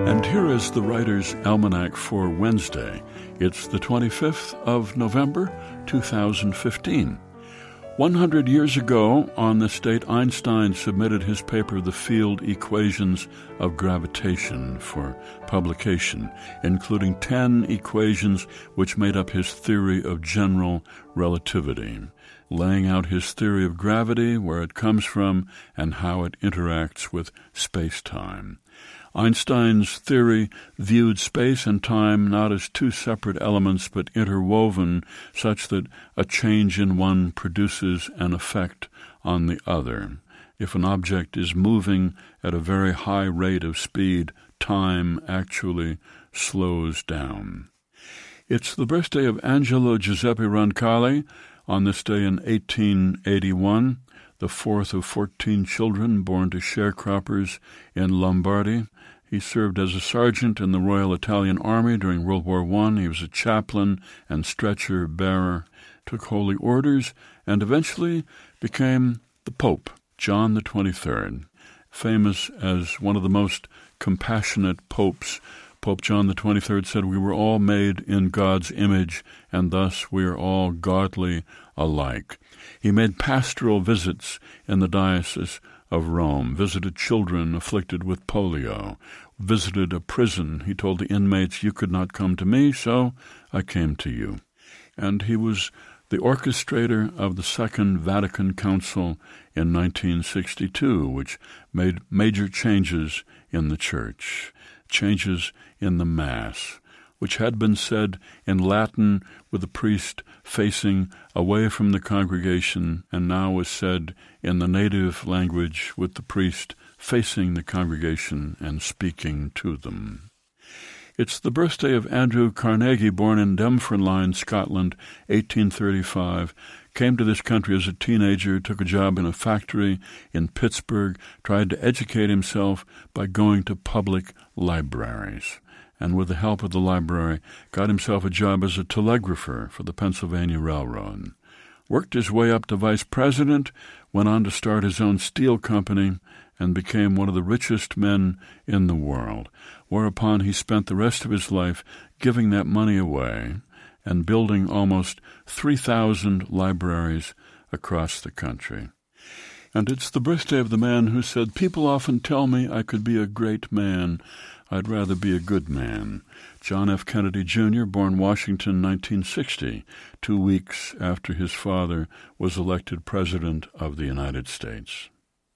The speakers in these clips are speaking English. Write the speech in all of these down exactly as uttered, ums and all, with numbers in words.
And here is the Writer's Almanac for Wednesday. It's the twenty-fifth of November, two thousand fifteen. One hundred years ago, on this date, Einstein submitted his paper, The Field Equations of Gravitation, for publication, including ten equations which made up his theory of general relativity, laying out his theory of gravity, where it comes from, and how it interacts with space-time. Einstein's theory viewed space and time not as two separate elements but interwoven, such that a change in one produces an effect on the other. If an object is moving at a very high rate of speed, time actually slows down. It's the birthday of Angelo Giuseppe Roncalli. On this day in eighteen eighty-one, the fourth of fourteen children born to sharecroppers in Lombardy. He served as a sergeant in the Royal Italian Army during World War One. He was a chaplain and stretcher bearer, took holy orders, and eventually became the Pope, John the twenty-third, famous as one of the most compassionate popes. Pope John the twenty-third said, "We were all made in God's image, and thus we are all godly alike." He made pastoral visits in the Diocese of Rome, visited children afflicted with polio, visited a prison. He told the inmates, "You could not come to me, so I came to you." And he was the orchestrator of the Second Vatican Council in nineteen sixty-two, which made major changes in the Church, changes in the Mass, which had been said in Latin with the priest facing away from the congregation, and now was said in the native language with the priest facing the congregation and speaking to them. It's the birthday of Andrew Carnegie, born in Dunfermline, Scotland, eighteen thirty-five, came to this country as a teenager, took a job in a factory in Pittsburgh, tried to educate himself by going to public libraries, and with the help of the library, got himself a job as a telegrapher for the Pennsylvania Railroad. Worked his way up to vice president, went on to start his own steel company, and became one of the richest men in the world, whereupon he spent the rest of his life giving that money away and building almost three thousand libraries across the country. And it's the birthday of the man who said, "People often tell me I could be a great man. I'd rather be a good man." John F. Kennedy, Junior, born Washington, nineteen sixty, two weeks after his father was elected President of the United States.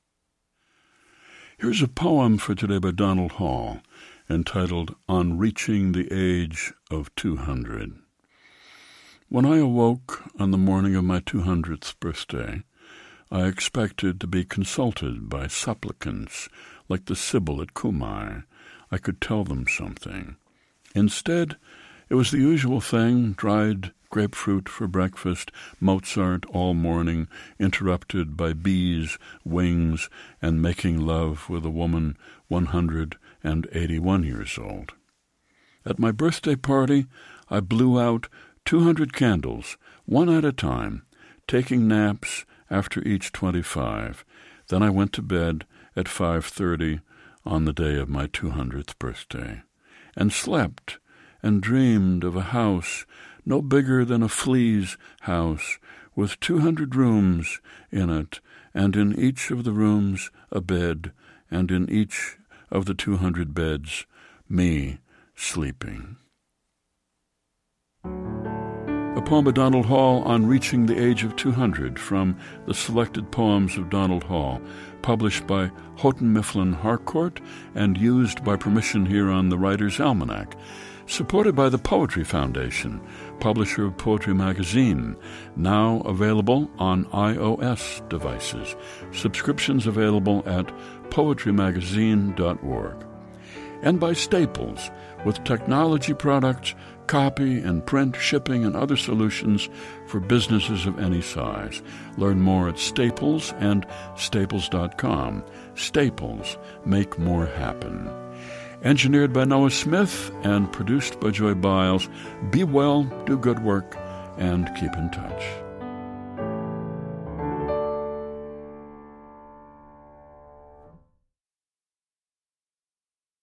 Here's a poem for today by Donald Hall, entitled On Reaching the Age of two hundred. When I awoke on the morning of my two hundredth birthday, I expected to be consulted by supplicants like the Sibyl at Cumae. I could tell them something. Instead, it was the usual thing, dried grapefruit for breakfast, Mozart all morning, interrupted by bees, wings, and making love with a woman one hundred eighty-one years old. At my birthday party, I blew out two hundred candles, one at a time, taking naps after each twenty-five. Then I went to bed at five thirty on the day of my two hundredth birthday, and slept and dreamed of a house no bigger than a flea's house, with two hundred rooms in it, and in each of the rooms a bed, and in each of the two hundred beds me sleeping. A poem by Donald Hall on reaching the age of two hundred, from the Selected Poems of Donald Hall, published by Houghton Mifflin Harcourt and used by permission here on the Writer's Almanac. Supported by the Poetry Foundation, publisher of Poetry Magazine, now available on iOS devices. Subscriptions available at poetry magazine dot org. And by Staples, with technology products, copy and print, shipping, and other solutions for businesses of any size. Learn more at Staples and staples dot com. Staples, make more happen. Engineered by Noah Smith and produced by Joy Biles. Be well, do good work, and keep in touch.